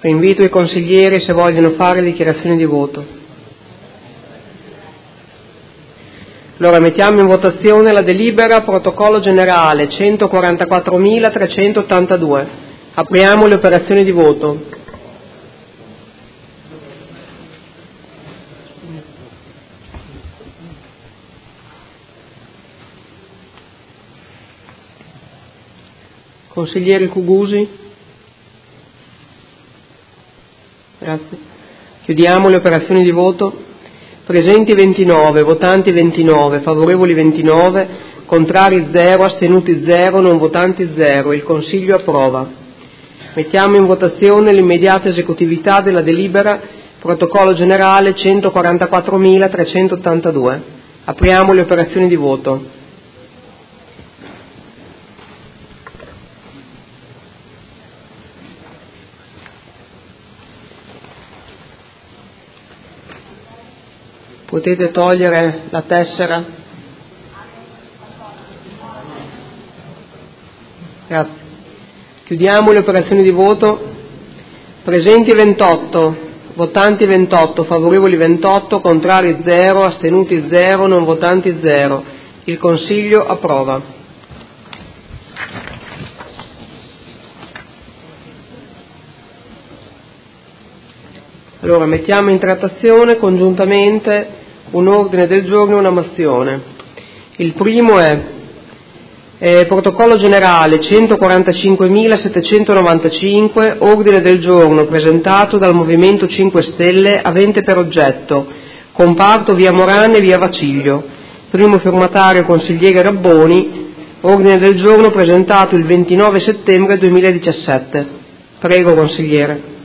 Invito i consiglieri se vogliono fare dichiarazioni di voto. Allora mettiamo in votazione la delibera protocollo generale 144.382. Apriamo le operazioni di voto. Consiglieri Cugusi? Grazie. Chiudiamo le operazioni di voto. Presenti 29, votanti 29, favorevoli 29, contrari 0, astenuti 0, non votanti 0. Il Consiglio approva. Mettiamo in votazione l'immediata esecutività della delibera protocollo generale 144.382. Apriamo le operazioni di voto. Potete togliere la tessera? Grazie. Chiudiamo le operazioni di voto. Presenti 28, votanti 28, favorevoli 28, contrari 0, astenuti 0, non votanti 0. Il Consiglio approva. Allora mettiamo in trattazione congiuntamente un ordine del giorno e una mozione. Il primo è protocollo generale 145.795, ordine del giorno presentato dal Movimento 5 Stelle avente per oggetto comparto via Morane e via Vaciglio. Primo firmatario consigliere Rabboni, ordine del giorno presentato il 29 settembre 2017. Prego consigliere.